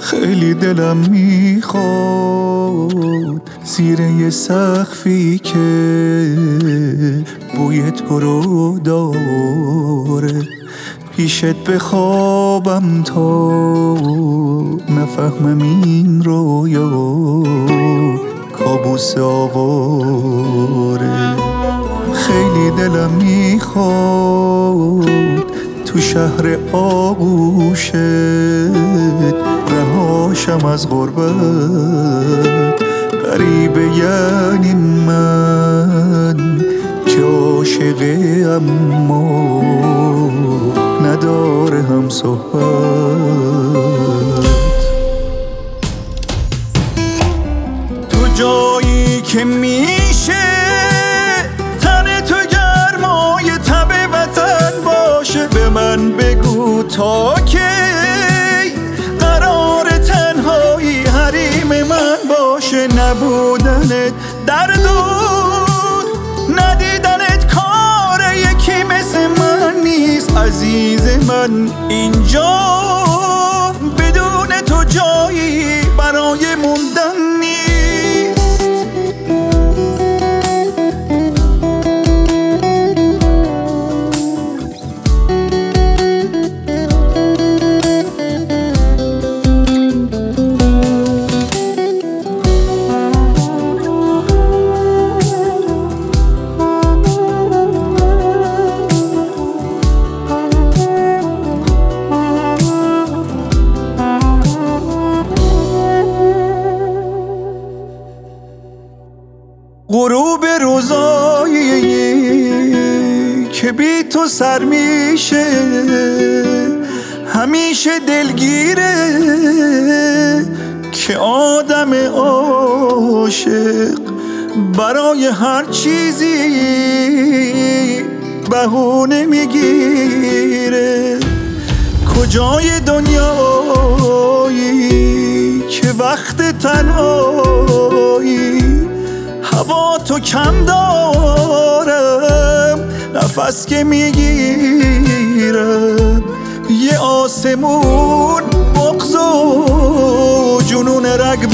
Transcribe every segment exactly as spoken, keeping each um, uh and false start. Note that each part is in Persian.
خیلی دلم میخواد زیر یه سقفی که بوی تو رو داره پیشت بخوابم تا نفهمم این رویا کابوس آواره. خیلی دلم میخواد تو شهر آغوشت رهاشم از غربت. غریبه یعنی من که عاشقه اما نداره هم صحبت. تو جایی که میشه تن تو گرمای تب وطن باشه به من بگو تا کی قرار تنهایی حریم من باشه. نبودنت دردون ندیدنت کار یکی مثل من نیست عزیز من. اینجا بدون تو جایی برای موندن نیست. غروب روزایی که بی تو سر میشه همیشه دلگیره که آدم عاشق برای هر چیزی بهونه میگیره. کجای دنیایی که وقت تنهایی هوا تو کم دارم نفس که میگیرم یه آسمون بغض و جنون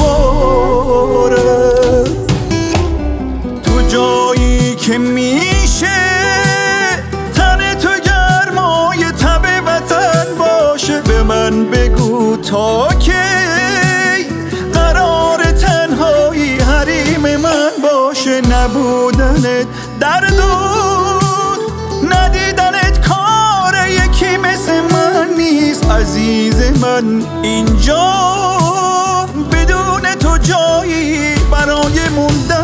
رگبارم. تو جایی که میشه تن تو گرمای تب وطن باشه به من بگو تا کی قرار تنهایی حریم من باشه. نبودنت دردون ندیدنت کار یکی مثل من نیست عزیز من. اینجا بدون تو جایی برای موندن